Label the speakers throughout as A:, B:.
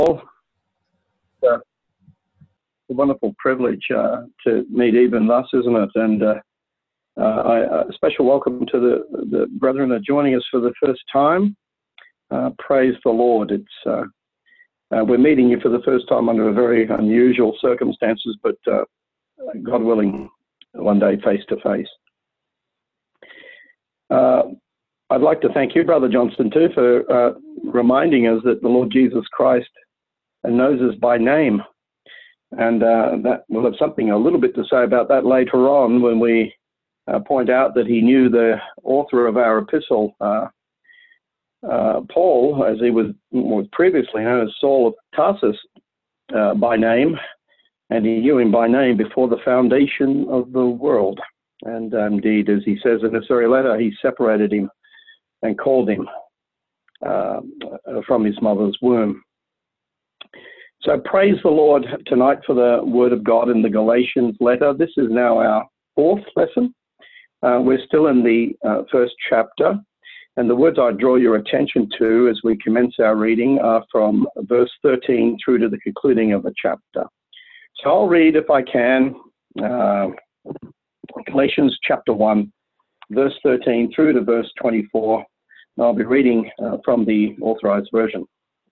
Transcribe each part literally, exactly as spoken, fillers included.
A: Paul. Uh, a wonderful privilege uh, to meet even thus, isn't it? And uh, uh, I, a special welcome to the, the brethren that are joining us for the first time. Uh, praise the Lord. It's uh, uh, we're meeting you for the first time under a very unusual circumstances, but uh, God willing, one day face to face. Uh, I'd like to thank you, Brother Johnston, too, for uh, reminding us that the Lord Jesus Christ knows us by name. And uh, that we'll have something a little bit to say about that later on when we uh, point out that he knew the author of our epistle, uh, uh, Paul, as he was, was previously known as Saul of Tarsus uh, by name, and he knew him by name before the foundation of the world. And uh, indeed, as he says in this very letter, he separated him and called him uh, from his mother's womb. So praise the Lord tonight for the Word of God in the Galatians letter. This is now our fourth lesson. Uh, we're still in the uh, first chapter, and the words I draw your attention to as we commence our reading are from verse thirteen through to the concluding of the chapter. So I'll read, if I can, uh, Galatians chapter one, verse thirteen through to verse twenty-four. And I'll be reading uh, from the Authorized Version.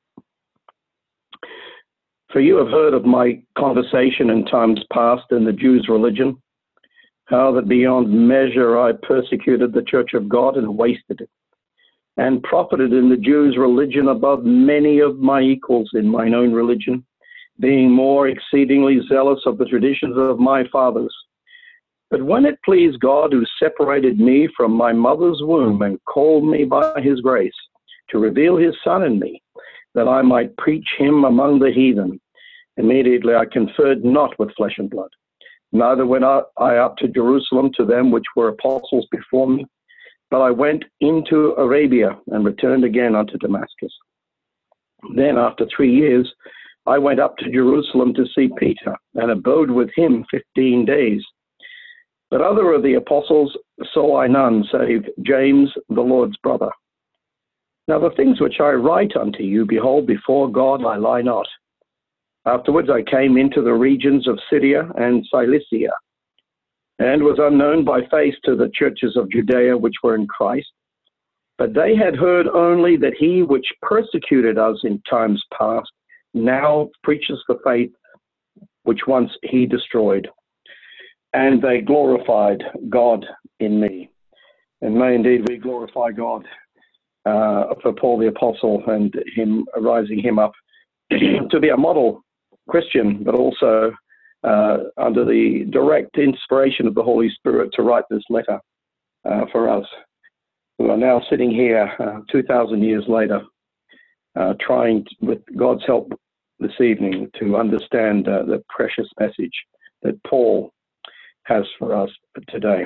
A: For you have heard of my conversation in times past in the Jews' religion, how that beyond measure I persecuted the church of God and wasted it, and profited in the Jews' religion above many of my equals in mine own religion, being more exceedingly zealous of the traditions of my fathers. But when it pleased God, who separated me from my mother's womb and called me by his grace to reveal his Son in me, that I might preach him among the heathen, immediately I conferred not with flesh and blood. Neither went I up to Jerusalem to them which were apostles before me, but I went into Arabia and returned again unto Damascus. Then after three years I went up to Jerusalem to see Peter, and abode with him fifteen days. But other of the apostles saw I none, save James, the Lord's brother. Now the things which I write unto you, behold, before God I lie not. Afterwards I came into the regions of Syria and Cilicia, and was unknown by face to the churches of Judea which were in Christ. But they had heard only that he which persecuted us in times past now preaches the faith which once he destroyed. And they glorified God in me. And may indeed we glorify God Uh, for Paul the Apostle and him rising him up to be a model Christian, but also uh, under the direct inspiration of the Holy Spirit to write this letter uh, for us, who are now sitting here uh, two thousand years later, uh, trying to, with God's help this evening to understand uh, the precious message that Paul has for us today.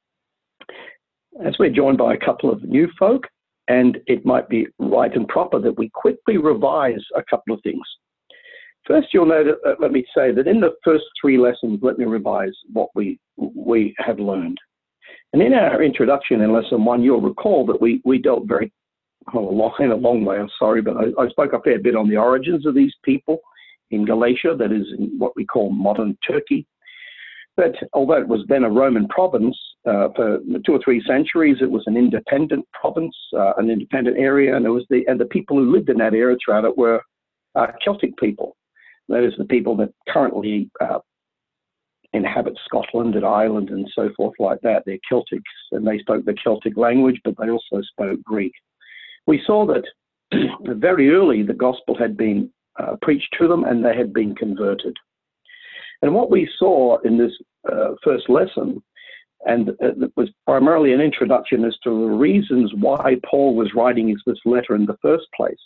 A: As we're joined by a couple of new folk, and it might be right and proper that we quickly revise a couple of things. First, you'll note, uh, let me say that in the first three lessons, let me revise what we we have learned. And in our introduction in lesson one, you'll recall that we, we dealt very, well, a long, in a long way, I'm sorry, but I, I spoke a fair bit on the origins of these people in Galatia, that is in what we call modern Turkey. But although it was then a Roman province, uh, for two or three centuries, it was an independent province, uh, an independent area, and it was the and the people who lived in that area throughout it were uh, Celtic people. That is the people that currently uh, inhabit Scotland and Ireland and so forth like that. They're Celtics, and they spoke the Celtic language, but they also spoke Greek. We saw that very early the gospel had been uh, preached to them, and they had been converted. And what we saw in this uh, first lesson, and uh, it was primarily an introduction as to the reasons why Paul was writing this letter in the first place.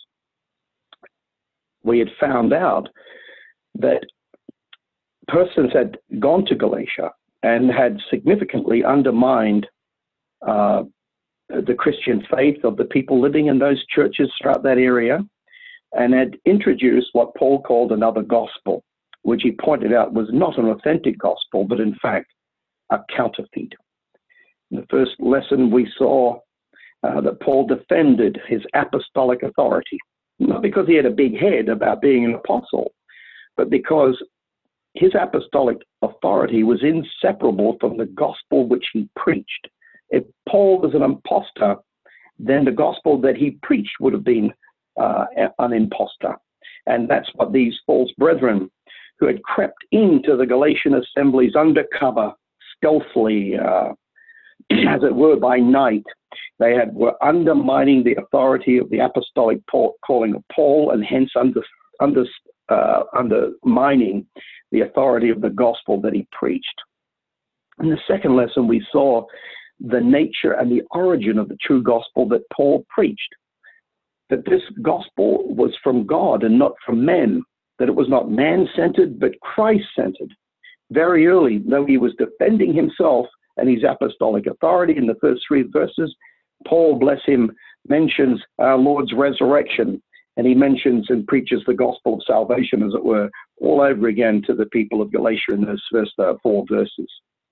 A: We had found out that persons had gone to Galatia and had significantly undermined uh, the Christian faith of the people living in those churches throughout that area, and had introduced what Paul called another gospel, which he pointed out was not an authentic gospel, but in fact a counterfeit. In the first lesson, we saw uh, that Paul defended his apostolic authority not because he had a big head about being an apostle, but because his apostolic authority was inseparable from the gospel which he preached. If Paul was an impostor, then the gospel that he preached would have been uh, an impostor. And that's what these false brethren who had crept into the Galatian assemblies undercover, stealthily, uh, as it were, by night, they had were undermining the authority of the apostolic calling of Paul, and hence under, under, uh, undermining the authority of the gospel that he preached. In the second lesson, we saw the nature and the origin of the true gospel that Paul preached, that this gospel was from God and not from men, that it was not man-centered, but Christ-centered. Very early, though he was defending himself and his apostolic authority in the first three verses, Paul, bless him, mentions our Lord's resurrection, and he mentions and preaches the gospel of salvation, as it were, all over again to the people of Galatia in those first uh, four verses.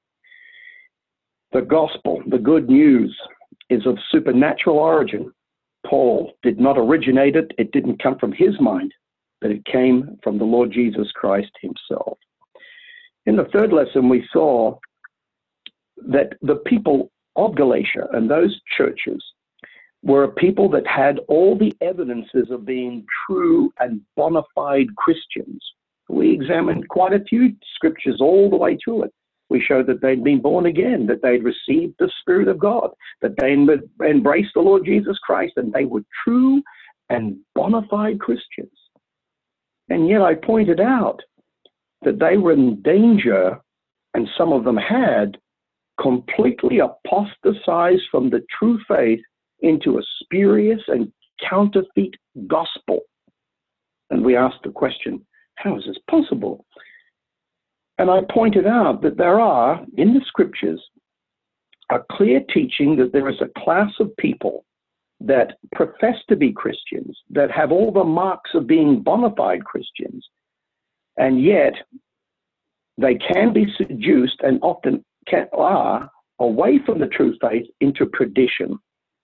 A: The gospel, the good news, is of supernatural origin. Paul did not originate it. It didn't come from his mind, but it came from the Lord Jesus Christ himself. In the third lesson, we saw that the people of Galatia and those churches were a people that had all the evidences of being true and bona fide Christians. We examined quite a few scriptures all the way through it. We showed that they'd been born again, that they'd received the Spirit of God, that they embraced the Lord Jesus Christ, and they were true and bona fide Christians. And yet I pointed out that they were in danger, and some of them had completely apostatized from the true faith into a spurious and counterfeit gospel. And we asked the question, how is this possible? And I pointed out that there are, in the scriptures, a clear teaching that there is a class of people that profess to be Christians, that have all the marks of being bona fide Christians, and yet they can be seduced and often can, are away from the true faith into perdition.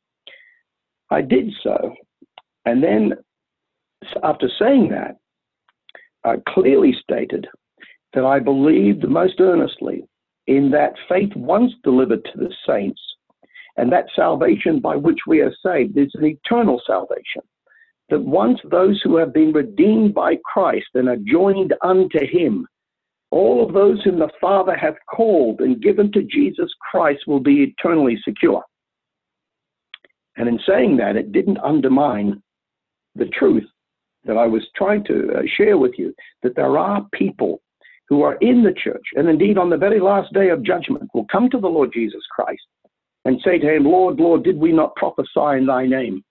A: I did so, and then after saying that, I clearly stated that I believed most earnestly in that faith once delivered to the saints, and that salvation by which we are saved is an eternal salvation, that once those who have been redeemed by Christ and are joined unto him, all of those whom the Father hath called and given to Jesus Christ will be eternally secure. And in saying that, it didn't undermine the truth that I was trying to uh, share with you, that there are people who are in the church, and indeed on the very last day of judgment will come to the Lord Jesus Christ and say to him, Lord, Lord, did we not prophesy in thy name?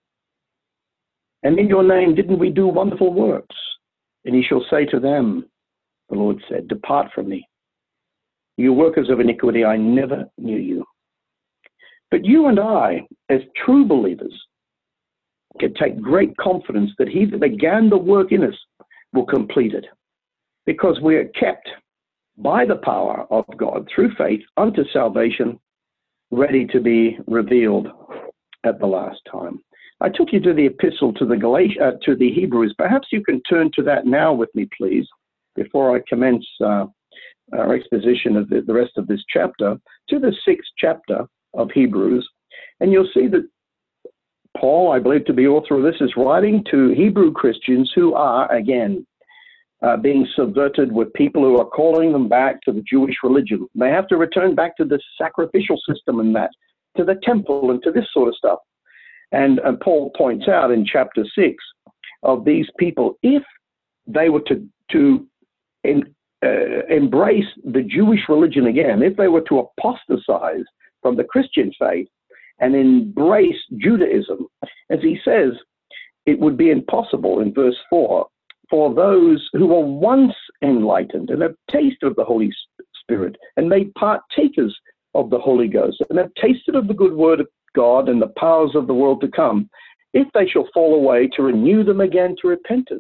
A: And in your name didn't we do wonderful works? And he shall say to them, the Lord said, depart from me, you workers of iniquity, I never knew you. But you and I, as true believers, can take great confidence that he that began the work in us will complete it, because we are kept by the power of God through faith unto salvation, ready to be revealed at the last time. I took you to the epistle to the Galatia, uh, to the Hebrews. Perhaps you can turn to that now with me, please, before I commence uh, our exposition of the, the rest of this chapter, to the sixth chapter of Hebrews. And you'll see that Paul, I believe to be author of this, is writing to Hebrew Christians who are, again, uh, being subverted with people who are calling them back to the Jewish religion. They have to return back to the sacrificial system and that, to the temple and to this sort of stuff. And, and Paul points out in chapter six of these people, if they were to, to in, uh, embrace the Jewish religion again, if they were to apostatize from the Christian faith and embrace Judaism, as he says, it would be impossible in verse four for those who were once enlightened and have tasted of the Holy Spirit and made partakers of the Holy Ghost and have tasted of the good word of God and the powers of the world to come, if they shall fall away, to renew them again to repentance.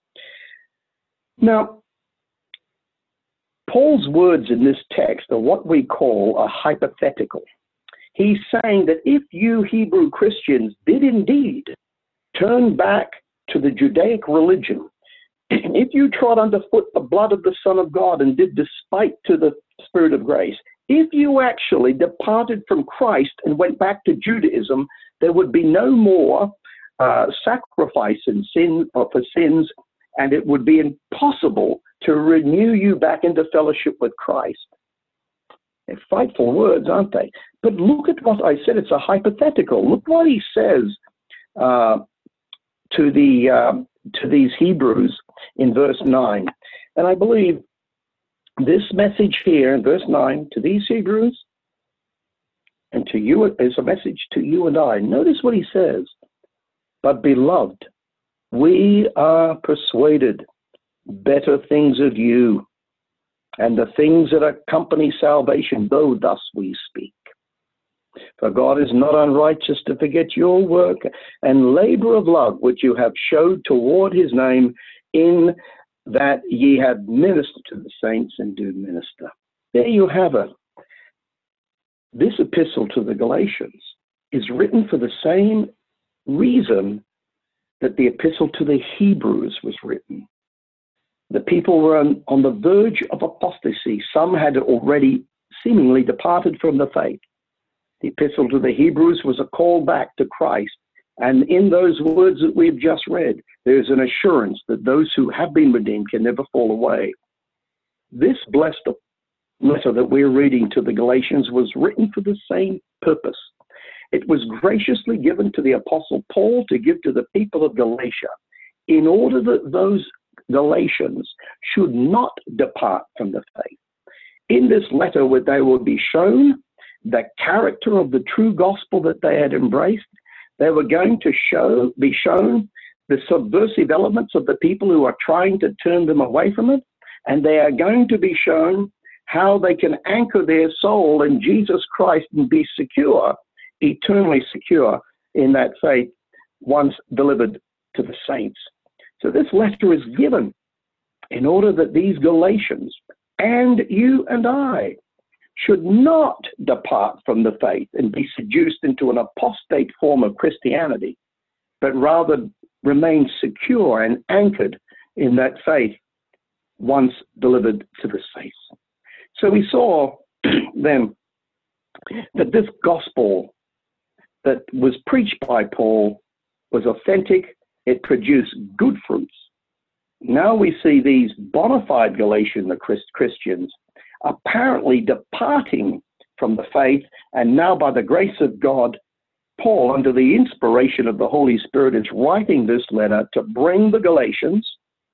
A: Now, Paul's words in this text are what we call a hypothetical. He's saying that if you Hebrew Christians did indeed turn back to the Judaic religion, if you trod underfoot the blood of the Son of God and did despite to the Spirit of grace, if you actually departed from Christ and went back to Judaism, there would be no more uh, sacrifice in sin or for sins, and it would be impossible to renew you back into fellowship with Christ. They're frightful words, aren't they? But look at what I said. It's a hypothetical. Look what he says uh, to the uh, to these Hebrews in verse nine. And I believe this message here in verse nine to these Hebrews and to you is a message to you and I. Notice what he says. But beloved, we are persuaded better things of you, and the things that accompany salvation, though thus we speak. For God is not unrighteous to forget your work and labor of love, which you have showed toward his name, in that ye have ministered to the saints and do minister. There you have it. This epistle to the Galatians is written for the same reason that the epistle to the Hebrews was written. The people were on, on the verge of apostasy. Some had already seemingly departed from the faith. The epistle to the Hebrews was a call back to Christ. And in those words that we've just read, there's an assurance that those who have been redeemed can never fall away. This blessed letter that we're reading to the Galatians was written for the same purpose. It was graciously given to the Apostle Paul to give to the people of Galatia in order that those Galatians should not depart from the faith. In this letter, where they will be shown the character of the true gospel that they had embraced, they were going to show, be shown the subversive elements of the people who are trying to turn them away from it, and they are going to be shown how they can anchor their soul in Jesus Christ and be secure, eternally secure in that faith once delivered to the saints. So this letter is given in order that these Galatians and you and I should not depart from the faith and be seduced into an apostate form of Christianity, but rather remain secure and anchored in that faith once delivered to the saints. So we saw then that this gospel that was preached by Paul was authentic. It produced good fruits. Now we see these bona fide Galatian Christians apparently departing from the faith, and now by the grace of God, Paul, under the inspiration of the Holy Spirit, is writing this letter to bring the Galatians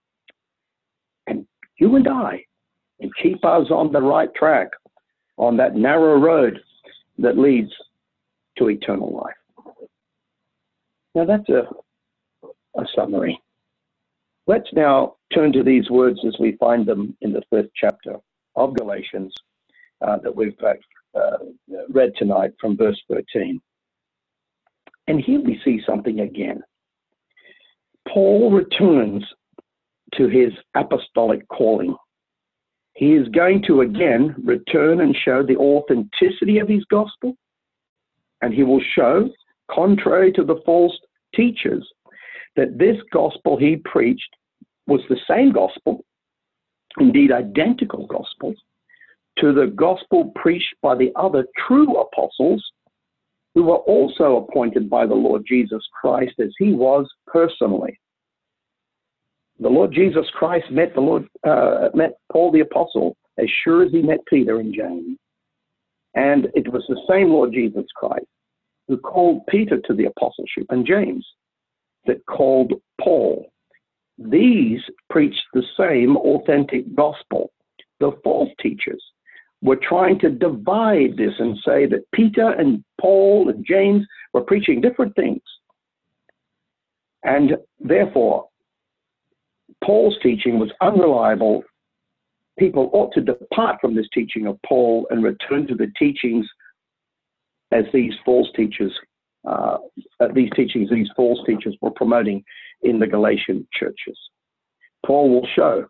A: and you and I and keep us on the right track, on that narrow road that leads to eternal life. Now that's a, a summary. Let's now turn to these words as we find them in the first chapter of Galatians uh, that we've uh, uh, read tonight from verse thirteen. And here we see something again. Paul returns to his apostolic calling. He is going to again return and show the authenticity of his gospel, and he will show, contrary to the false teachers, that this gospel he preached was the same gospel, indeed identical gospel, to the gospel preached by the other true apostles who were also appointed by the Lord Jesus Christ as he was personally. The Lord Jesus Christ met the Lord uh, met Paul the apostle as sure as he met Peter and James. And it was the same Lord Jesus Christ who called Peter to the apostleship and James that called Paul. These preached the same authentic gospel. The false teachers were trying to divide this and say that Peter and Paul and James were preaching different things. And therefore, Paul's teaching was unreliable. People ought to depart from this teaching of Paul and return to the teachings as these false teachers, uh, these teachings these false teachers were promoting in the Galatian churches. Paul will show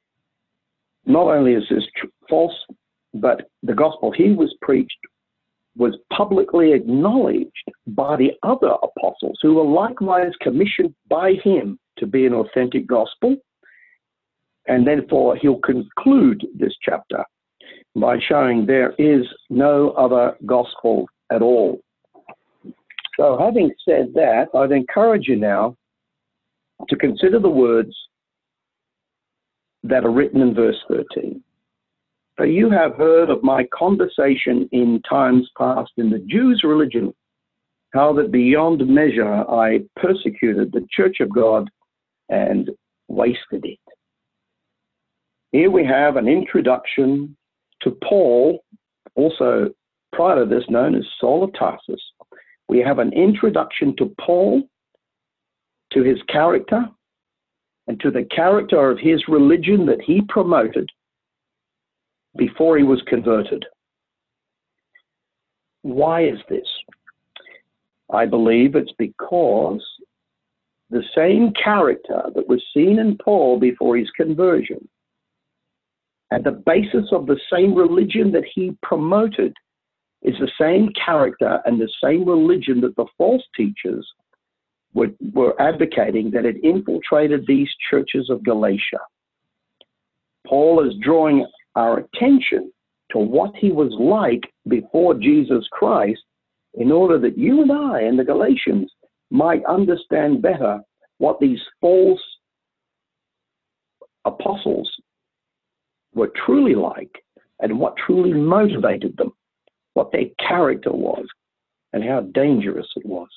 A: not only is this tr- false, but the gospel he was preached was publicly acknowledged by the other apostles who were likewise commissioned by him to be an authentic gospel. And therefore, he'll conclude this chapter by showing there is no other gospel at all. So having said that, I'd encourage you now to consider the words that are written in verse thirteen. For you have heard of my conversation in times past in the Jews' religion, how that beyond measure I persecuted the church of God and wasted it. Here we have an introduction to Paul, also prior to this known as Saul of Tarsus. We have an introduction to Paul, to his character, and to the character of his religion that he promoted before he was converted. Why is this? I believe it's because the same character that was seen in Paul before his conversion, at the basis of the same religion that he promoted, is the same character and the same religion that the false teachers were, were advocating, that had infiltrated these churches of Galatia. Paul is drawing our attention to what he was like before Jesus Christ, in order that you and I and the Galatians might understand better what these false apostles were truly like and what truly motivated them, what their character was, and how dangerous it was.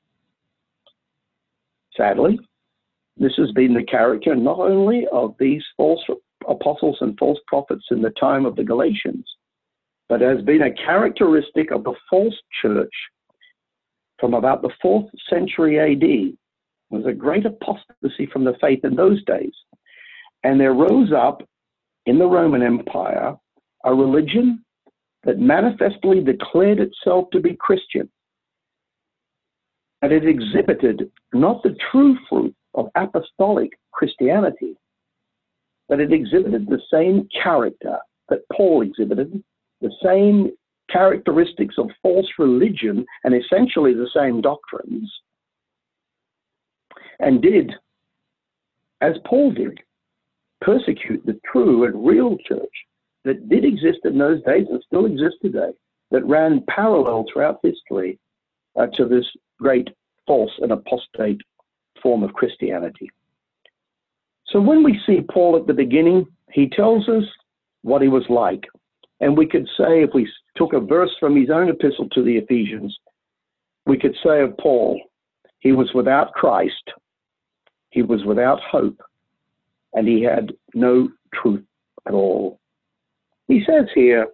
A: Sadly, this has been the character not only of these false apostles and false prophets in the time of the Galatians, but has been a characteristic of the false church from about the fourth century A D. There was a great apostasy from the faith in those days. And there rose up in the Roman Empire a religion that manifestly declared itself to be Christian. And it exhibited not the true fruit of apostolic Christianity, but it exhibited the same character that Paul exhibited, the same characteristics of false religion, and essentially the same doctrines, and did, as Paul did, persecute the true and real church that did exist in those days and still exists today, that ran parallel throughout history uh, to this great false and apostate form of Christianity. So when we see Paul at the beginning, he tells us what he was like. And we could say, if we took a verse from his own epistle to the Ephesians, we could say of Paul, he was without Christ, he was without hope, and he had no truth at all. He says here,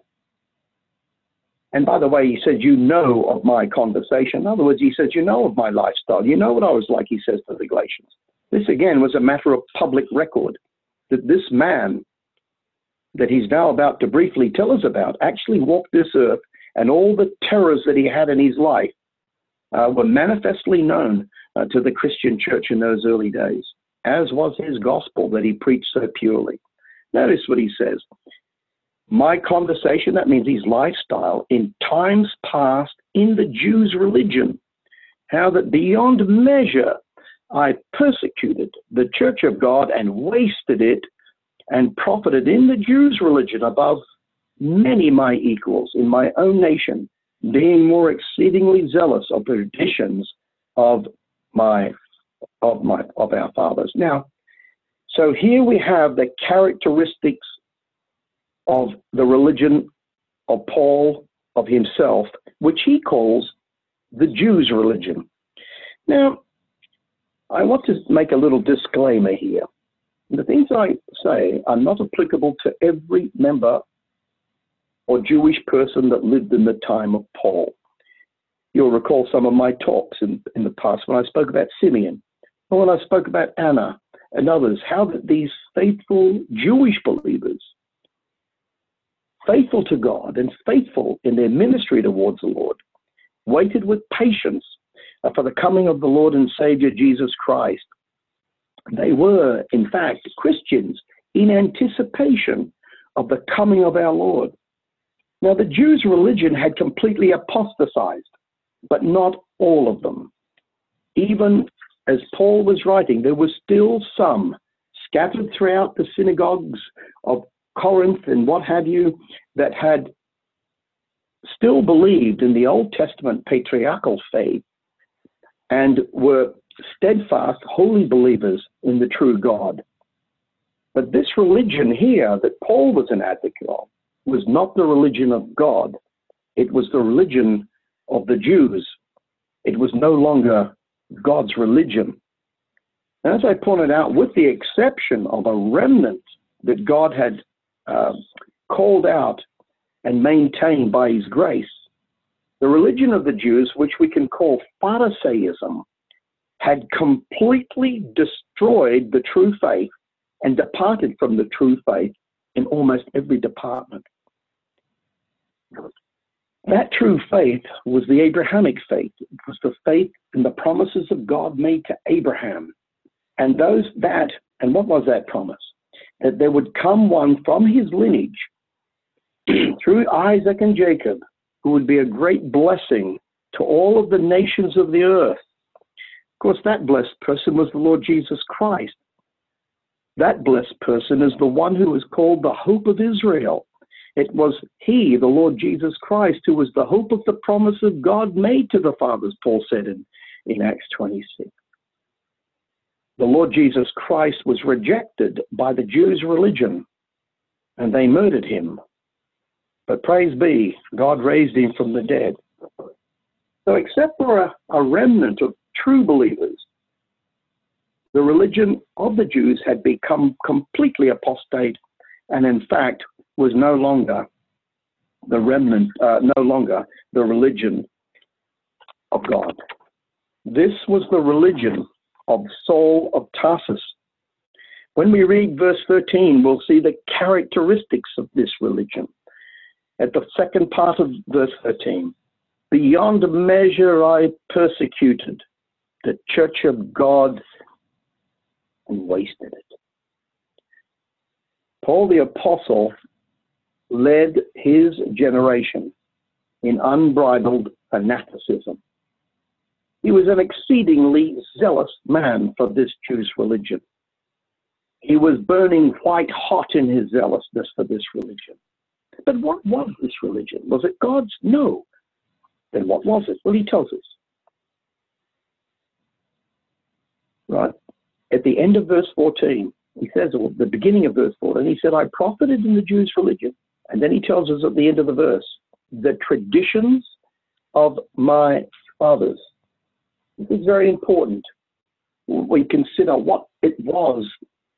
A: and by the way, he says, you know of my conversation. In other words, he says, you know of my lifestyle. You know what I was like, he says to the Galatians. This, again, was a matter of public record, that this man that he's now about to briefly tell us about actually walked this earth, and all the terrors that he had in his life uh, were manifestly known uh, to the Christian church in those early days, as was his gospel that he preached so purely. Notice what he says. My conversation, that means his lifestyle, in times past in the Jews' religion, how that beyond measure I persecuted the church of God and wasted it, and profited in the Jews' religion above many my equals in my own nation, being more exceedingly zealous of the traditions of my of my of our fathers. Now, so here we have the characteristics of the religion of Paul, of himself, which he calls the Jews' religion. Now, I want to make a little disclaimer here. The things I say are not applicable to every member or Jewish person that lived in the time of Paul. You'll recall some of my talks in, in the past when I spoke about Simeon, or when I spoke about Anna and others, how that these faithful Jewish believers, faithful to God and faithful in their ministry towards the Lord, waited with patience for the coming of the Lord and Savior Jesus Christ. They were, in fact, Christians in anticipation of the coming of our Lord. Now, the Jews' religion had completely apostatized, but not all of them. Even as Paul was writing, there were still some scattered throughout the synagogues of Corinth and what have you that had still believed in the Old Testament patriarchal faith and were steadfast, holy believers in the true God. But this religion here that Paul was an advocate of was not the religion of God. It was the religion of the Jews. It was no longer God's religion. And as I pointed out, with the exception of a remnant that God had uh, called out and maintained by his grace, the religion of the Jews, which we can call Pharisaism, had completely destroyed the true faith and departed from the true faith in almost every department. That true faith was the Abrahamic faith. It was the faith in the promises of God made to Abraham. And those that, and what was that promise? That there would come one from his lineage through Isaac and Jacob, who would be a great blessing to all of the nations of the earth. Of course, that blessed person was the Lord Jesus Christ. That blessed person is the one who is called the hope of Israel. It was he, the Lord Jesus Christ, who was the hope of the promise of God made to the fathers, Paul said in, in Acts twenty-six. The Lord Jesus Christ was rejected by the Jews' religion, and they murdered him. But praise be, God raised him from the dead. So except for a, a remnant of true believers, the religion of the Jews had become completely apostate, and in fact was no longer the remnant, uh, no longer the religion of God. This was the religion of Saul of Tarsus. When we read verse thirteen, we'll see the characteristics of this religion. At the second part of verse thirteen, beyond measure I persecuted the church of God and wasted it. Paul the Apostle led his generation in unbridled fanaticism. He was an exceedingly zealous man for this Jewish religion. He was burning white hot in his zealousness for this religion. But what was this religion? Was it God's? No. Then what was it? Well, he tells us. Right? At the end of verse fourteen, he says, or the beginning of verse fourteen, he said, I profited in the Jews' religion. And then he tells us at the end of the verse, the traditions of my fathers. This is very important. We consider what it was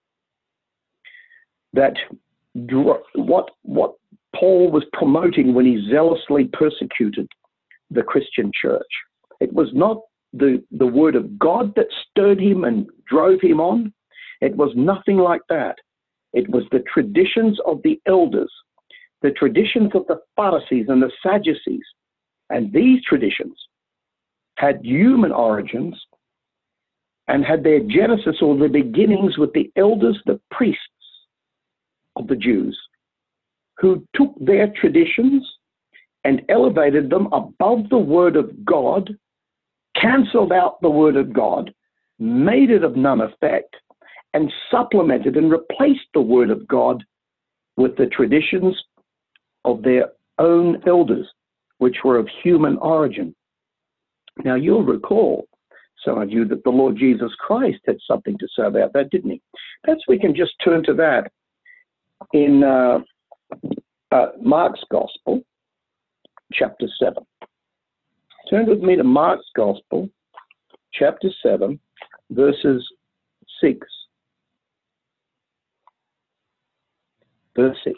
A: that what what Paul was promoting when he zealously persecuted the Christian church. It was not the, the word of God that stirred him and drove him on. It was nothing like that. It was the traditions of the elders, the traditions of the Pharisees and the Sadducees. And these traditions had human origins and had their genesis or their beginnings with the elders, the priests of the Jews, who took their traditions and elevated them above the word of God, cancelled out the word of God, made it of none effect, and supplemented and replaced the word of God with the traditions of their own elders, which were of human origin. Now, you'll recall, some of you, that the Lord Jesus Christ had something to say about that, didn't he? Perhaps we can just turn to that in uh, uh, Mark's Gospel, chapter seven. Turn with me to Mark's Gospel, chapter seven, verses six. Verse six.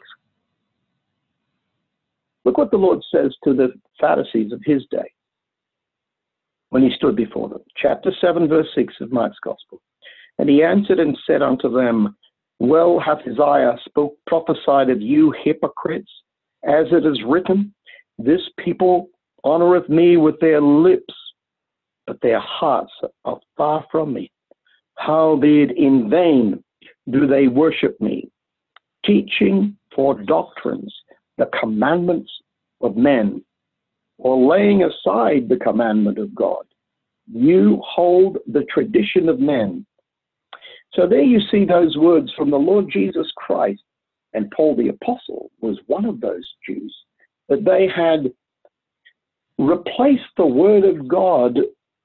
A: Look what the Lord says to the Pharisees of his day when he stood before them. Chapter seven, verse six of Mark's Gospel. And he answered and said unto them, well hath Isaiah spoke, prophesied of you hypocrites, as it is written, this people honoreth me with their lips, but their hearts are far from me. Howbeit in vain do they worship me, teaching for doctrines the commandments of men, or laying aside the commandment of God. You hold the tradition of men. So there you see those words from the Lord Jesus Christ, and Paul the Apostle was one of those Jews, that they had replaced the word of God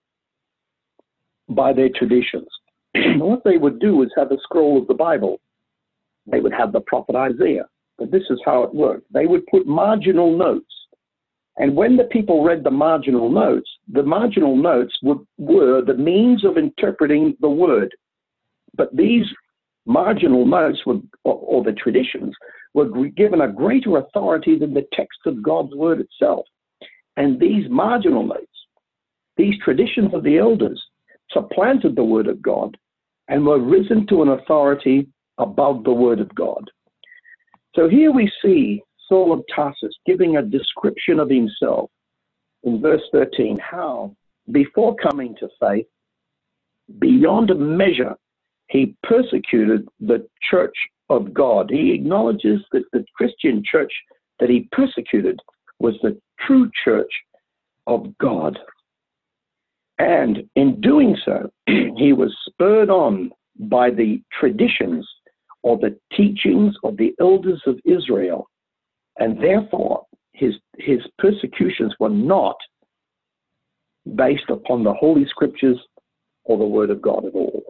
A: by their traditions. What they would do is have a scroll of the Bible. They would have the prophet Isaiah, but this is how it worked. They would put marginal notes. And when the people read the marginal notes, the marginal notes would, were the means of interpreting the word. But these marginal notes, were, or, or the traditions, were given a greater authority than the text of God's word itself. And these marginal notes, these traditions of the elders, supplanted the word of God and were risen to an authority above the word of God. So here we see Saul of Tarsus giving a description of himself in verse thirteen, how before coming to faith, beyond measure, he persecuted the church of God. He acknowledges that the Christian church that he persecuted was the true church of God. And in doing so, he was spurred on by the traditions or the teachings of the elders of Israel. And therefore, his, his persecutions were not based upon the Holy Scriptures or the Word of God at all.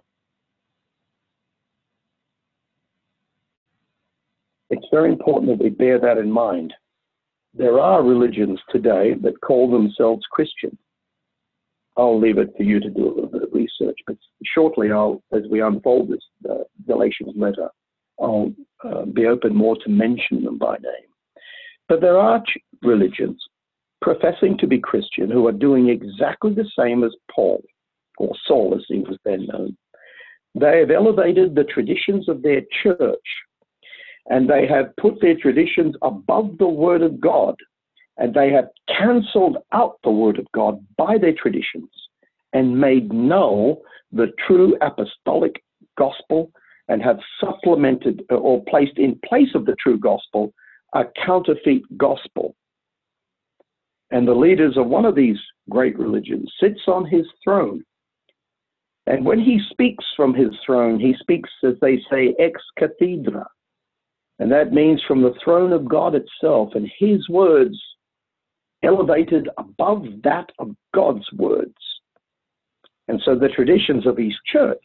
A: It's very important that we bear that in mind. There are religions today that call themselves Christian. I'll leave it for you to do a little bit of research, but shortly, I'll, as we unfold this uh, Galatians letter, I'll uh, be open more to mention them by name. But there are religions professing to be Christian who are doing exactly the same as Paul, or Saul as he was then known. They have elevated the traditions of their church, and they have put their traditions above the Word of God, and they have cancelled out the Word of God by their traditions and made null the true apostolic gospel, and have supplemented or placed in place of the true gospel a counterfeit gospel. And the leaders of one of these great religions sits on his throne. And when he speaks from his throne, he speaks, as they say, ex cathedra. And that means from the throne of God itself, and his words elevated above that of God's words. And so the traditions of his church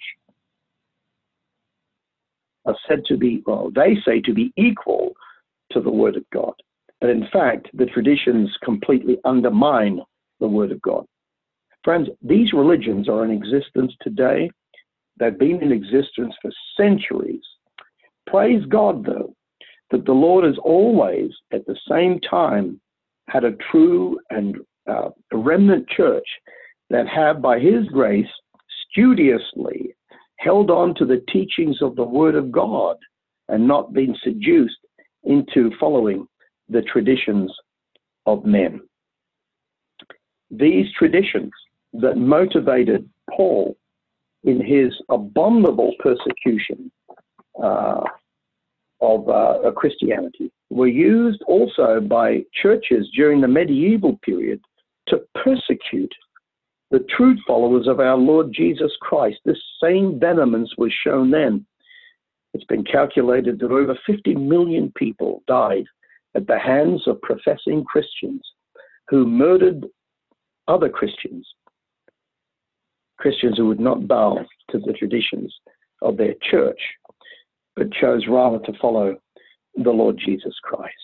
A: are said to be, well, they say to be equal to the Word of God. But in fact, the traditions completely undermine the Word of God. Friends, these religions are in existence today. They've been in existence for centuries. Praise God, though, that the Lord has always, at the same time, had a true and uh, a remnant church that have, by his grace, studiously held on to the teachings of the Word of God and not been seduced into following the traditions of men. These traditions that motivated Paul in his abominable persecution uh, of uh, Christianity were used also by churches during the medieval period to persecute the true followers of our Lord Jesus Christ. This same venomance was shown then. It's been calculated that over fifty million people died at the hands of professing Christians who murdered other Christians, Christians who would not bow to the traditions of their church, but chose rather to follow the Lord Jesus Christ.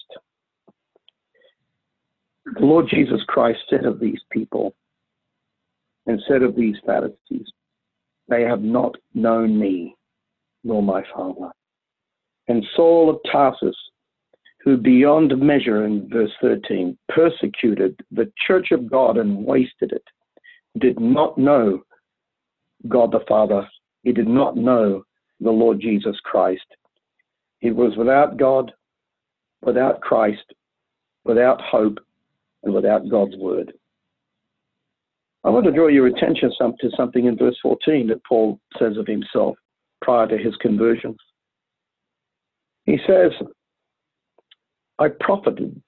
A: The Lord Jesus Christ said of these people, and said of these Pharisees, they have not known me, nor my Father. And Saul of Tarsus, who beyond measure, in verse thirteen, persecuted the church of God and wasted it, did not know God the Father. He did not know the Lord Jesus Christ. He was without God, without Christ, without hope, and without God's word. I want to draw your attention to something in verse fourteen that Paul says of himself prior to his conversion. He says, I profited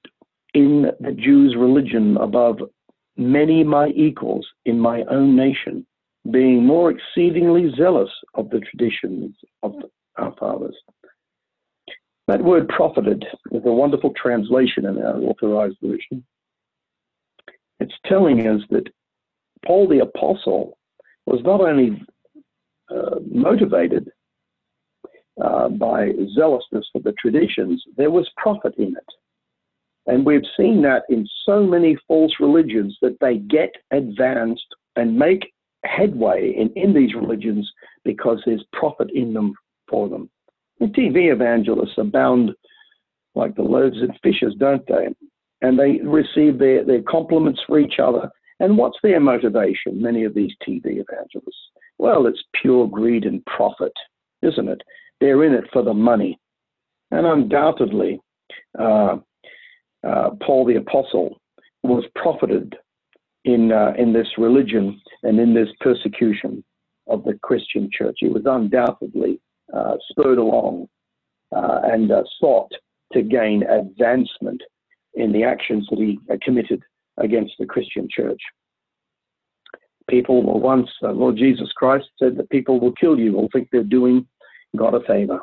A: in the Jews' religion above many my equals in my own nation, being more exceedingly zealous of the traditions of our fathers. That word profited is a wonderful translation in our Authorized Version. It's telling us that Paul the Apostle was not only uh, motivated uh, by zealousness for the traditions, there was profit in it. And we've seen that in so many false religions, that they get advanced and make headway in, in these religions because there's profit in them for them. And T V evangelists abound like the loaves and fishes, don't they? And they receive their, their compliments for each other. And what's their motivation, many of these T V evangelists? Well, it's pure greed and profit, isn't it? They're in it for the money. And undoubtedly, uh, uh, Paul the Apostle was profited in, uh, in this religion and in this persecution of the Christian church. He was undoubtedly uh, spurred along uh, and uh, sought to gain advancement in the actions that he uh, committed against the Christian church. People were once, uh, Lord Jesus Christ said that people will kill you, will think they're doing God a favor.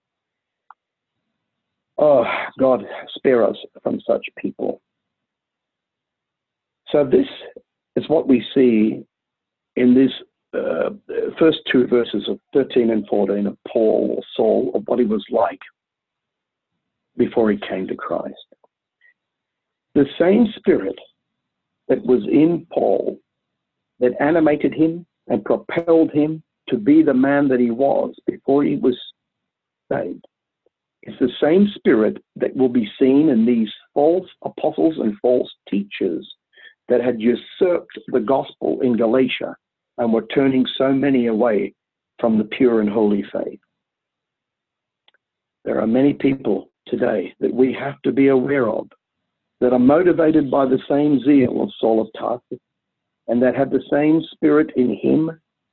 A: Oh, God, spare us from such people. So this is what we see in these uh, first two verses of thirteen and fourteen of Paul or Saul, of what he was like before he came to Christ. The same spirit that was in Paul, that animated him and propelled him to be the man that he was before he was saved, it's the same spirit that will be seen in these false apostles and false teachers that had usurped the gospel in Galatia and were turning so many away from the pure and holy faith. There are many people today that we have to be aware of that are motivated by the same zeal of Saul of Tarsus, and that have the same spirit in him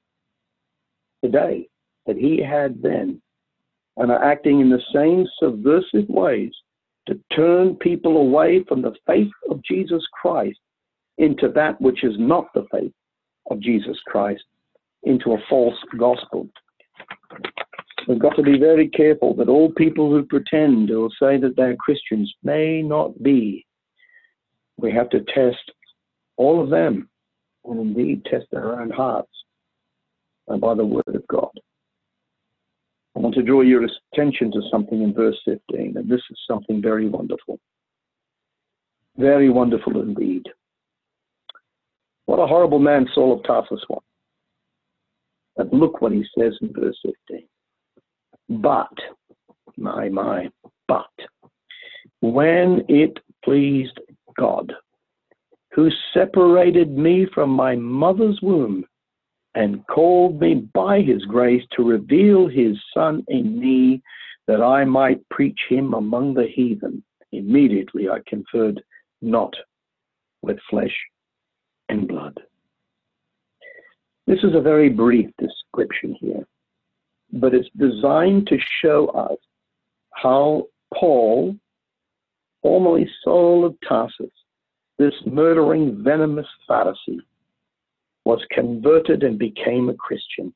A: today that he had then, and are acting in the same subversive ways to turn people away from the faith of Jesus Christ into that which is not the faith of Jesus Christ, into a false gospel. We've got to be very careful that all people who pretend or say that they're Christians may not be. We have to test all of them, and indeed test our own hearts by the word of God. I want to draw your attention to something in verse fifteen, and this is something very wonderful. Very wonderful indeed. What a horrible man Saul of Tarsus was. But look what he says in verse fifteen. But, my, my, but, when it pleased God, who separated me from my mother's womb and called me by his grace to reveal his Son in me, that I might preach him among the heathen. Immediately I conferred not with flesh and blood. This is a very brief description here, but it's designed to show us how Paul, formerly Saul of Tarsus, this murdering, venomous Pharisee, was converted and became a Christian.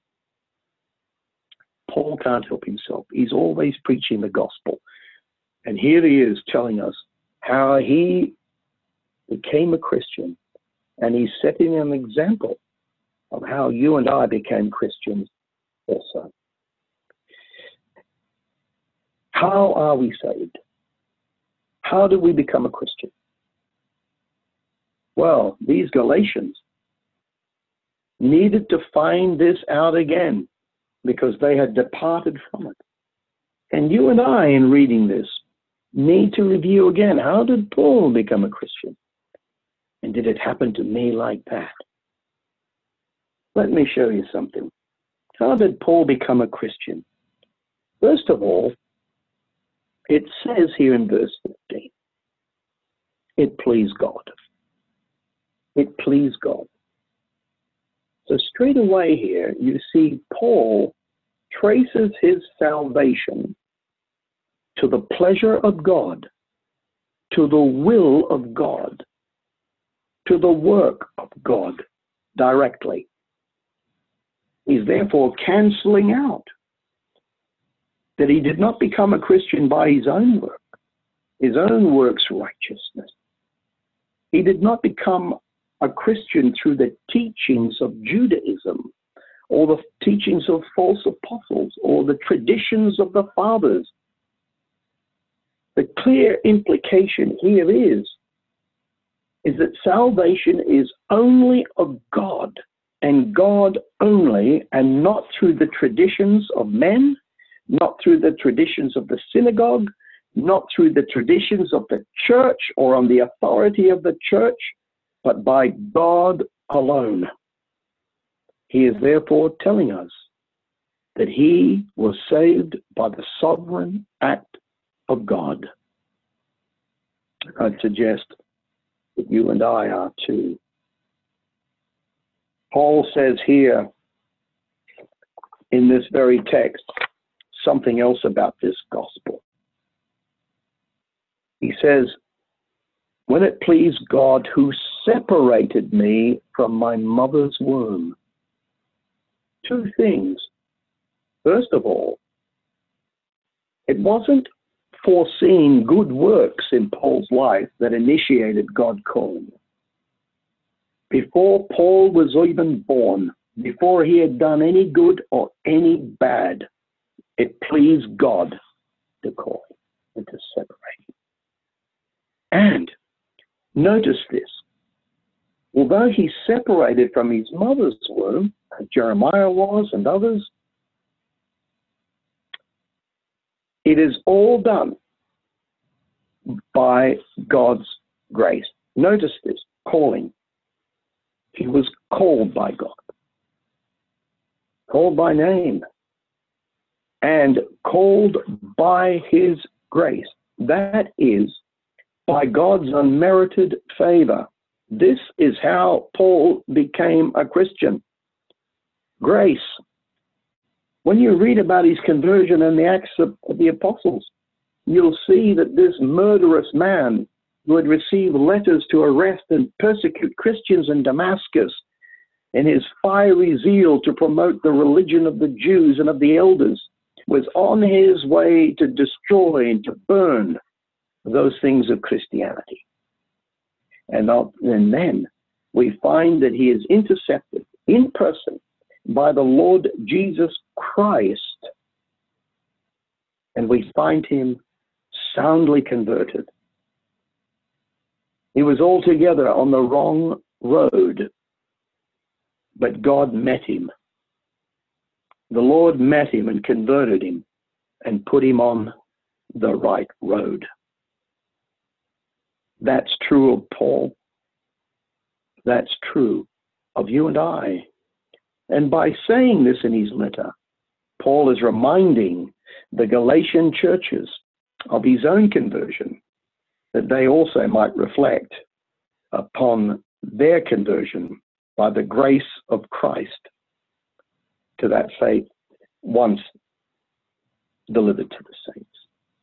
A: Paul can't help himself. He's always preaching the gospel. And here he is telling us how he became a Christian, and he's setting an example of how you and I became Christians also. How are we saved? How do we become a Christian? Well, these Galatians needed to find this out again because they had departed from it. And you and I, in reading this, need to review again, how did Paul become a Christian? And did it happen to me like that? Let me show you something. How did Paul become a Christian? First of all, it says here in verse fifteen, it pleased God. It pleased God. So straight away here, you see Paul traces his salvation to the pleasure of God to the will of God, to the work of God directly. He's therefore cancelling out that he did not become a Christian by his own work, his own works righteousness. He did not become a Christian through the teachings of Judaism or the teachings of false apostles or the traditions of the fathers. The clear implication here is, is that salvation is only of God and God only, and not through the traditions of men, not through the traditions of the synagogue, not through the traditions of the church or on the authority of the church, but by God alone. He is therefore telling us that he was saved by the sovereign act of God. I'd suggest that you and I are too. Paul says here in this very text something else about this gospel. He says, when it pleased God who separated me from my mother's womb. Two things. First of all, it wasn't foreseeing good works in Paul's life that initiated God calling. Before Paul was even born, before he had done any good or any bad, it pleased God to call him and to separate him. And notice this. Although he separated from his mother's womb, as Jeremiah was and others, it is all done by God's grace. Notice this, calling. He was called by God, called by name, and called by his grace. That is, by God's unmerited favor. This is how Paul became a Christian. Grace. When you read about his conversion in the Acts of the Apostles, you'll see that this murderous man who had received letters to arrest and persecute Christians in Damascus, in his fiery zeal to promote the religion of the Jews and of the elders, was on his way to destroy and to burn those things of Christianity. And, and then we find that he is intercepted in person by the Lord Jesus Christ, and we find him soundly converted. He was altogether on the wrong road, but God met him. The Lord met him and converted him and put him on the right road. That's true of Paul. That's true of you and I. And by saying this in his letter, Paul is reminding the Galatian churches of his own conversion, that they also might reflect upon their conversion by the grace of Christ to that faith once delivered to the saints.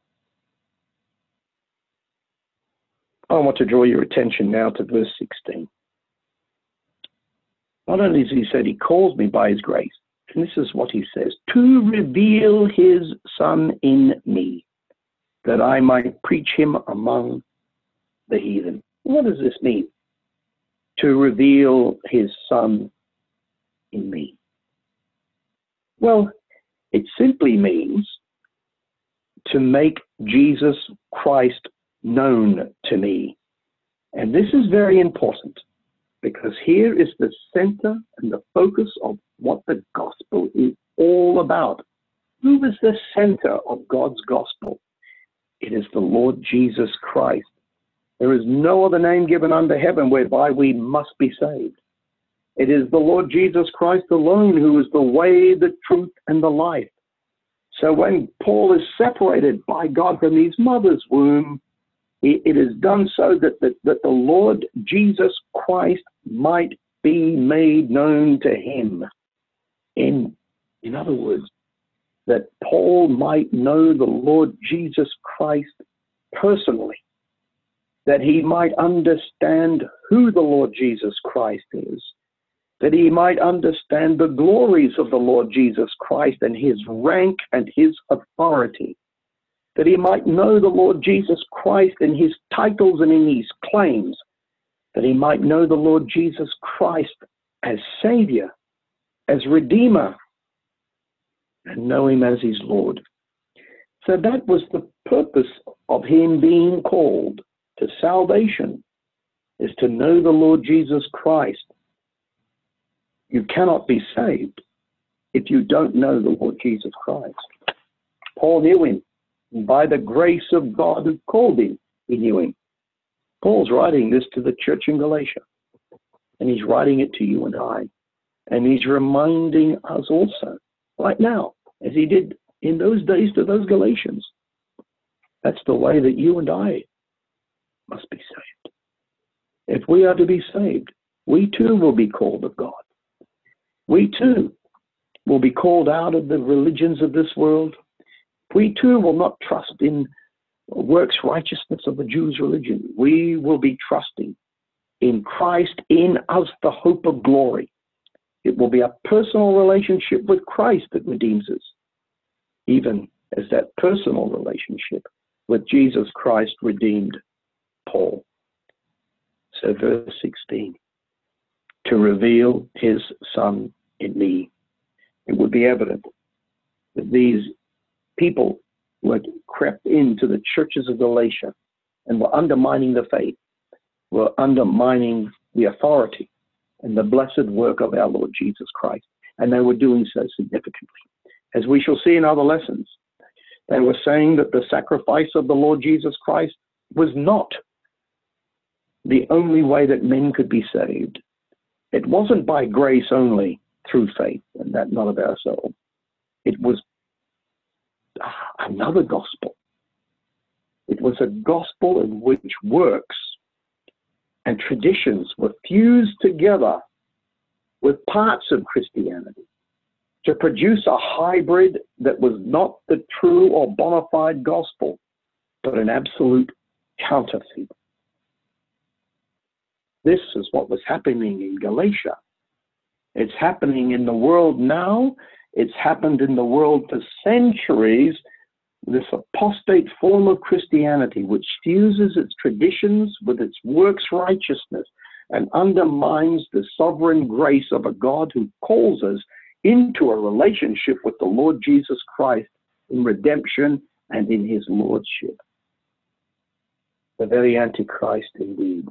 A: I want to draw your attention now to verse sixteen. Not only has he said, he calls me by his grace, and this is what he says, to reveal his Son in me, that I might preach him among the heathen. What does this mean? To reveal his Son in me. Well, it simply means to make Jesus Christ known to me. And this is very important, because here is the center and the focus of what the gospel is all about. Who is the center of God's gospel? It is the Lord Jesus Christ. There is no other name given under heaven whereby we must be saved. It is the Lord Jesus Christ alone who is the way, the truth, and the life. So when Paul is separated by God from his mother's womb, it is done so that, that, that the Lord Jesus Christ might be made known to him. In, in other words, that Paul might know the Lord Jesus Christ personally. that he might understand who the Lord Jesus Christ is, that he might understand the glories of the Lord Jesus Christ and his rank and his authority, that he might know the Lord Jesus Christ in his titles and in his claims, that he might know the Lord Jesus Christ as Savior, as Redeemer, and know him as his Lord. So that was the purpose of him being called to salvation, is to know the Lord Jesus Christ. You cannot be saved if you don't know the Lord Jesus Christ. Paul knew him. And by the grace of God who called him, he knew him. Paul's writing this to the church in Galatia, and he's writing it to you and I. And he's reminding us also, right now, as he did in those days to those Galatians, that's the way that you and I must be saved. If we are to be saved, we too will be called of God. We too will be called out of the religions of this world. We too will not trust in works righteousness of the Jews' religion. We will be trusting in Christ, in us, the hope of glory. It will be a personal relationship with Christ that redeems us, even as that personal relationship with Jesus Christ redeemed Paul. So verse sixteen, to reveal his Son in me. It would be evident that these people who had crept into the churches of Galatia and were undermining the faith, were undermining the authority and the blessed work of our Lord Jesus Christ. And they were doing so significantly. As we shall see in other lessons, they were saying that the sacrifice of the Lord Jesus Christ was not the only way that men could be saved. It wasn't by grace only through faith, and that not of ourselves. It was another gospel. It was a gospel in which works and traditions were fused together with parts of Christianity to produce a hybrid that was not the true or bona fide gospel, but an absolute counterfeit. This is what was happening in Galatia. It's happening in the world now. It's happened in the world for centuries. This apostate form of Christianity, which fuses its traditions with its works righteousness and undermines the sovereign grace of a God who calls us into a relationship with the Lord Jesus Christ in redemption and in his lordship. The very Antichrist indeed.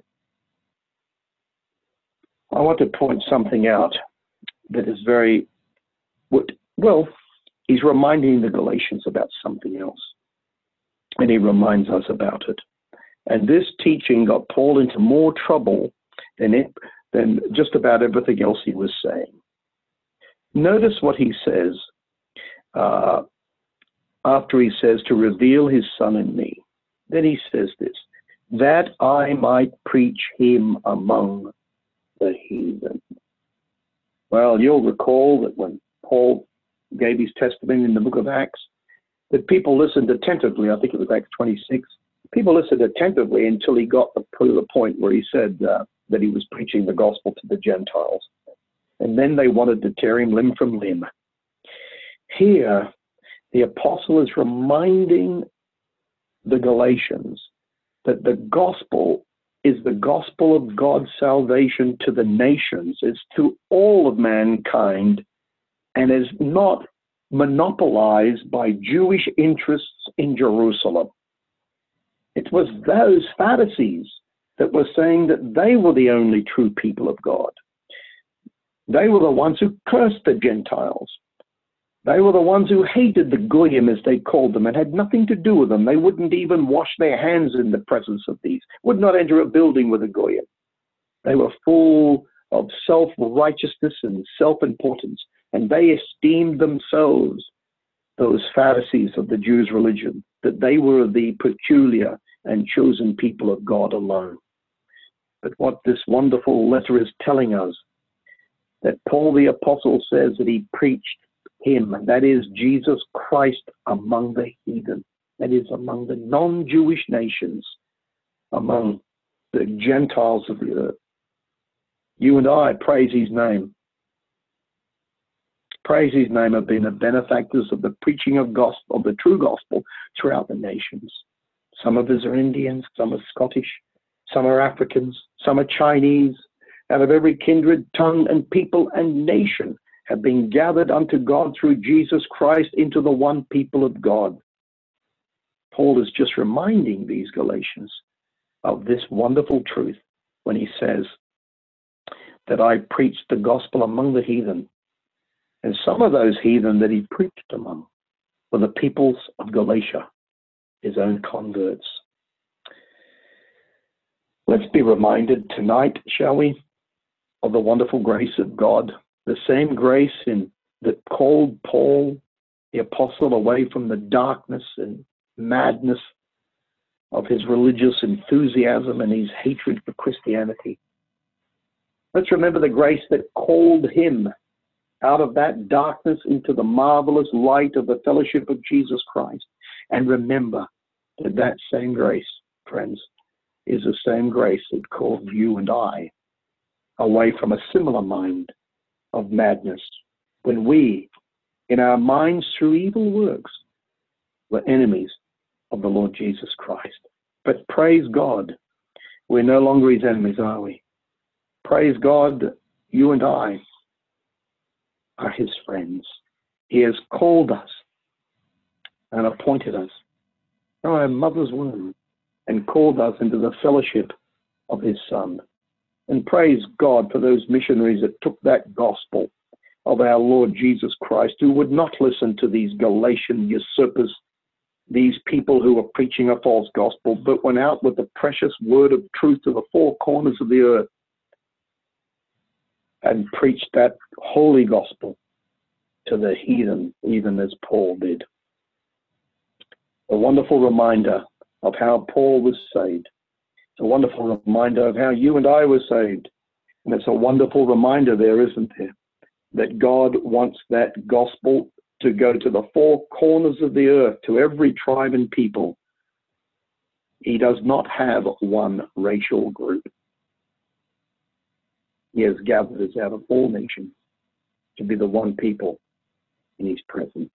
A: I want to point something out that is very, well, he's reminding the Galatians about something else. And he reminds us about it. And this teaching got Paul into more trouble than, it, than just about everything else he was saying. Notice what he says uh, after he says to reveal his Son in me. Then he says this, that I might preach him among the heathen. Well, you'll recall that when Paul gave his testimony in the book of Acts, that people listened attentively. I think it was Acts twenty-six. People listened attentively until he got to the point where he said uh, that he was preaching the gospel to the Gentiles. And then they wanted to tear him limb from limb. Here, the apostle is reminding the Galatians that the gospel is the gospel of God's salvation to the nations. It's to all of mankind and is not monopolized by Jewish interests in Jerusalem. It was those Pharisees that were saying that they were the only true people of God. They were the ones who cursed the Gentiles. They were the ones who hated the Goyim, as they called them, and had nothing to do with them. They wouldn't even wash their hands in the presence of these, would not enter a building with a Goyim. They were full of self-righteousness and self-importance, and they esteemed themselves, those Pharisees of the Jews' religion, that they were the peculiar and chosen people of God alone. But what this wonderful letter is telling us, that Paul the Apostle says that he preached him, that is Jesus Christ, among the heathen, that is among the non-Jewish nations, among the Gentiles of the earth. You and I praise his name. Praise his name, have been the benefactors of the preaching of gospel, of the true gospel throughout the nations. Some of us are Indians, some are Scottish, some are Africans, some are Chinese. Out of every kindred, tongue, and people and nation have been gathered unto God through Jesus Christ into the one people of God. Paul is just reminding these Galatians of this wonderful truth when he says that I preached the gospel among the heathen. And some of those heathen that he preached among were the peoples of Galatia, his own converts. Let's be reminded tonight, shall we, of the wonderful grace of God, the same grace in, that called Paul, the apostle, away from the darkness and madness of his religious enthusiasm and his hatred for Christianity. Let's remember the grace that called him out of that darkness into the marvelous light of the fellowship of Jesus Christ. And remember that that same grace, friends, is the same grace that called you and I away from a similar mind of madness, when we, in our minds through evil works, were enemies of the Lord Jesus Christ. But praise God, we're no longer his enemies, are we? Praise God, you and I are his friends. He has called us and appointed us from our mother's womb and called us into the fellowship of his Son. And praise God for those missionaries that took that gospel of our Lord Jesus Christ, who would not listen to these Galatian usurpers, these people who were preaching a false gospel, but went out with the precious word of truth to the four corners of the earth and preached that holy gospel to the heathen, even as Paul did. A wonderful reminder of how Paul was saved. It's a wonderful reminder of how you and I were saved. And it's a wonderful reminder there, isn't there, that God wants that gospel to go to the four corners of the earth, to every tribe and people. He does not have one racial group. He has gathered us out of all nations to be the one people in his presence.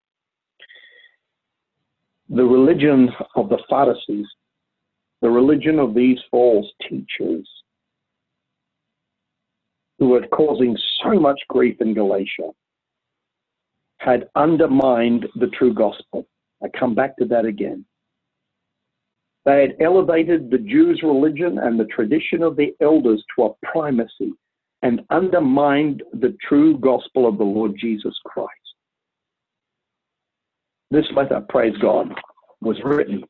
A: The religion of the Pharisees, the religion of these false teachers who were causing so much grief in Galatia, had undermined the true gospel. I come back to that again. They had elevated the Jews' religion and the tradition of the elders to a primacy and undermined the true gospel of the Lord Jesus Christ. This letter, praise God, was written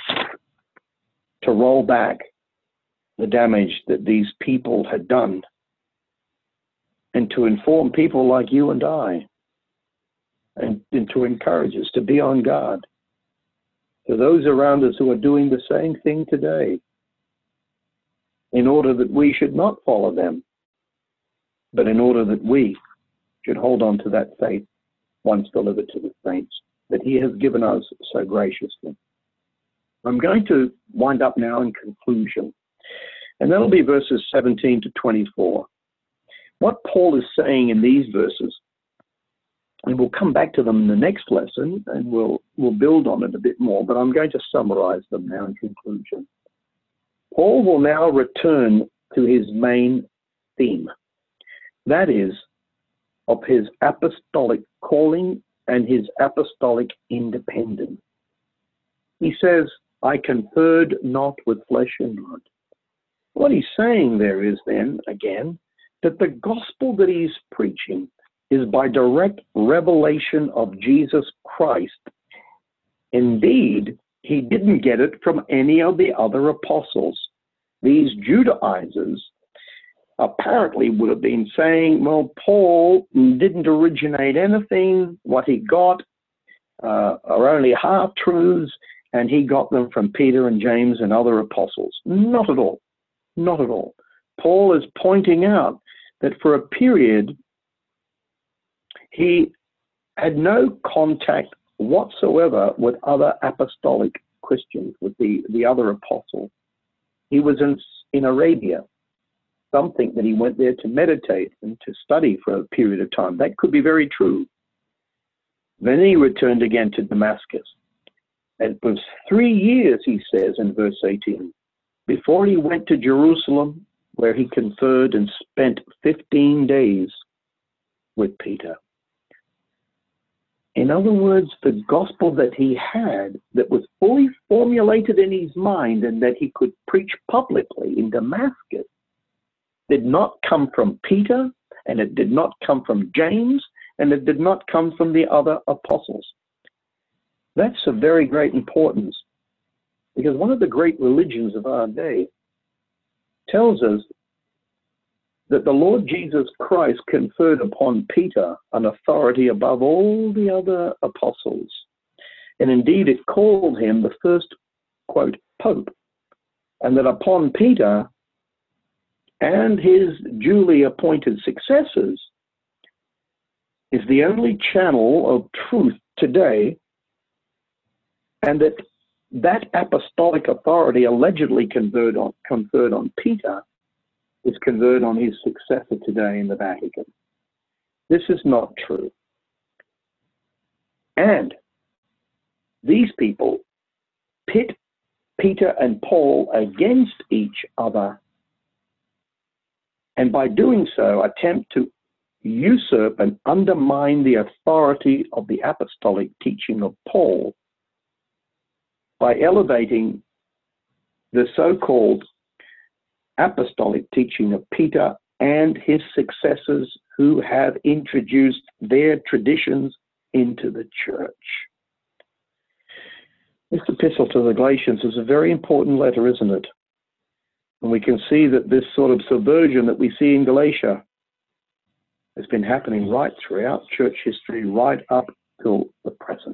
A: to roll back the damage that these people had done and to inform people like you and I, and, and to encourage us to be on guard to those around us who are doing the same thing today, in order that we should not follow them, but in order that we should hold on to that faith once delivered to the saints that he has given us so graciously. I'm going to wind up now in conclusion, and that'll be verses seventeen to twenty-four. What Paul is saying in these verses, and we'll come back to them in the next lesson, and we'll we'll build on it a bit more, but I'm going to summarize them now in conclusion. Paul will now return to his main theme, that is, of his apostolic calling and his apostolic independence. He says, I conferred not with flesh and blood. What he's saying there is then, again, that the gospel that he's preaching is by direct revelation of Jesus Christ. Indeed, he didn't get it from any of the other apostles. These Judaizers apparently would have been saying, well, Paul didn't originate anything. What he got uh, are only half-truths, and he got them from Peter and James and other apostles. Not at all. Not at all. Paul is pointing out that for a period, he had no contact whatsoever with other apostolic Christians, with the, the other apostles. he was in, in Arabia. Some think that he went there to meditate and to study for a period of time. That could be very true. Then he returned again to Damascus. It was three years, he says in verse eighteen, before he went to Jerusalem, where he conferred and spent fifteen days with Peter. In other words, the gospel that he had, that was fully formulated in his mind and that he could preach publicly in Damascus, did not come from Peter, and it did not come from James, and it did not come from the other apostles. That's of very great importance, because one of the great religions of our day tells us that the Lord Jesus Christ conferred upon Peter an authority above all the other apostles. And indeed, it called him the first, quote, Pope, and that upon Peter and his duly appointed successors is the only channel of truth today, and that that apostolic authority allegedly conferred on, conferred on Peter is conferred on his successor today in the Vatican. This is not true. And these people pit Peter and Paul against each other, and by doing so attempt to usurp and undermine the authority of the apostolic teaching of Paul by elevating the so-called apostolic teaching of Peter and his successors who have introduced their traditions into the church. This epistle to the Galatians is a very important letter, isn't it? And we can see that this sort of subversion that we see in Galatia has been happening right throughout church history, right up till the present.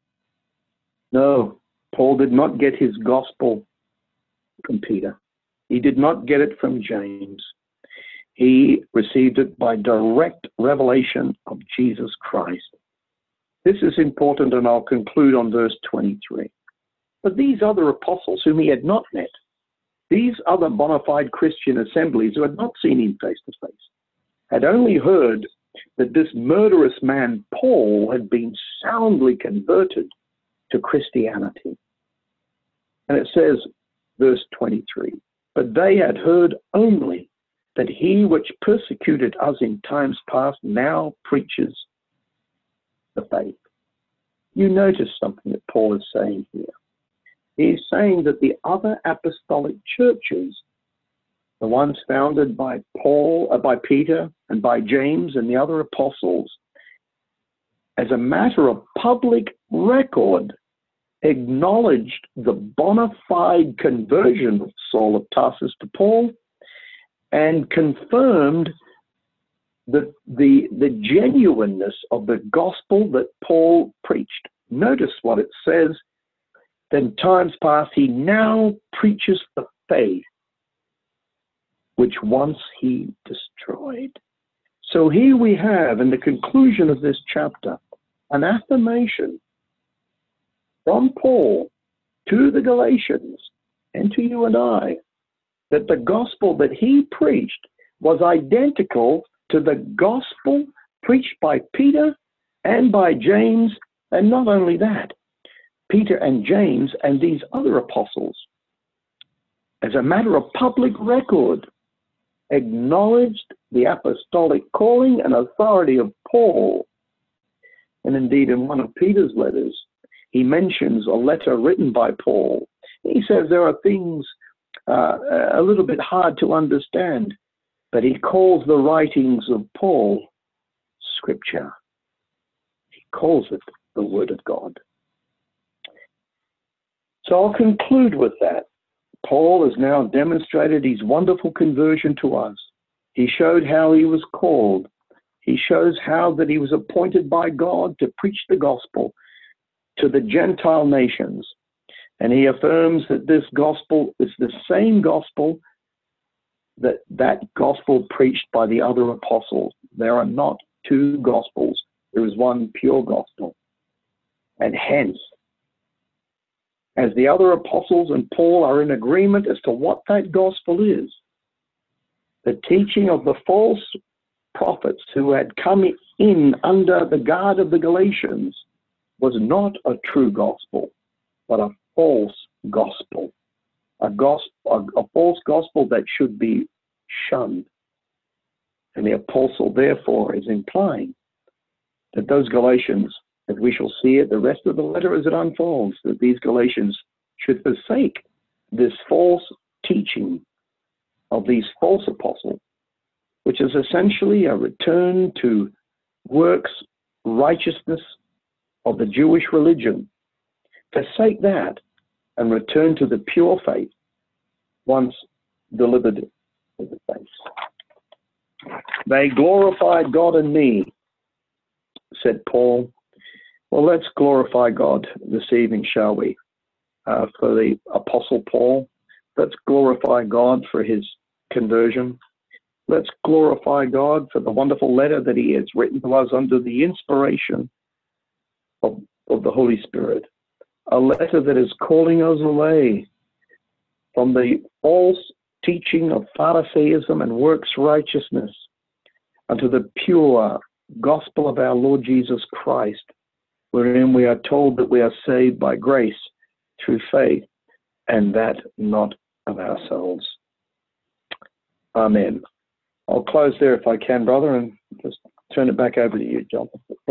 A: No, Paul did not get his gospel from Peter. He did not get it from James. He received it by direct revelation of Jesus Christ. This is important, and I'll conclude on verse twenty-three. But these other apostles whom he had not met, these other bona fide Christian assemblies who had not seen him face to face, had only heard that this murderous man, Paul, had been soundly converted to Christianity. And it says, verse twenty-three, but they had heard only that he which persecuted us in times past now preaches the faith. You notice something that Paul is saying here. He's saying that the other apostolic churches, the ones founded by Paul, uh, by Peter and by James and the other apostles, as a matter of public record, acknowledged the bona fide conversion of Saul of Tarsus to Paul and confirmed the, the, the genuineness of the gospel that Paul preached. Notice what it says. In times past, he now preaches the faith which once he destroyed. So here we have, in the conclusion of this chapter, an affirmation from Paul to the Galatians and to you and I that the gospel that he preached was identical to the gospel preached by Peter and by James, and not only that, Peter and James and these other apostles, as a matter of public record, acknowledged the apostolic calling and authority of Paul. And indeed, in one of Peter's letters, he mentions a letter written by Paul. He says there are things uh, a little bit hard to understand, but he calls the writings of Paul Scripture. He calls it the Word of God. So I'll conclude with that. Paul has now demonstrated his wonderful conversion to us. He showed how he was called. He shows how that he was appointed by God to preach the gospel to the Gentile nations. And he affirms that this gospel is the same gospel that that gospel preached by the other apostles. There are not two gospels. There is one pure gospel. And hence, as the other apostles and Paul are in agreement as to what that gospel is. The teaching of the false prophets who had come in under the guard of the Galatians was not a true gospel, but a false gospel, a, gospel, a, a false gospel that should be shunned. And the apostle, therefore, is implying that those Galatians, as we shall see it, the rest of the letter as it unfolds, that these Galatians should forsake this false teaching of these false apostles, which is essentially a return to works righteousness of the Jewish religion. Forsake that and return to the pure faith once delivered to the faith. They glorified God in me, said Paul. Well, let's glorify God this evening, shall we? Uh, for the Apostle Paul, let's glorify God for his conversion. Let's glorify God for the wonderful letter that he has written to us under the inspiration of, of the Holy Spirit. A letter that is calling us away from the false teaching of Pharisaism and works righteousness unto the pure gospel of our Lord Jesus Christ, wherein we are told that we are saved by grace through faith, and that not of ourselves. Amen. I'll close there if I can, brother, and just turn it back over to you, John.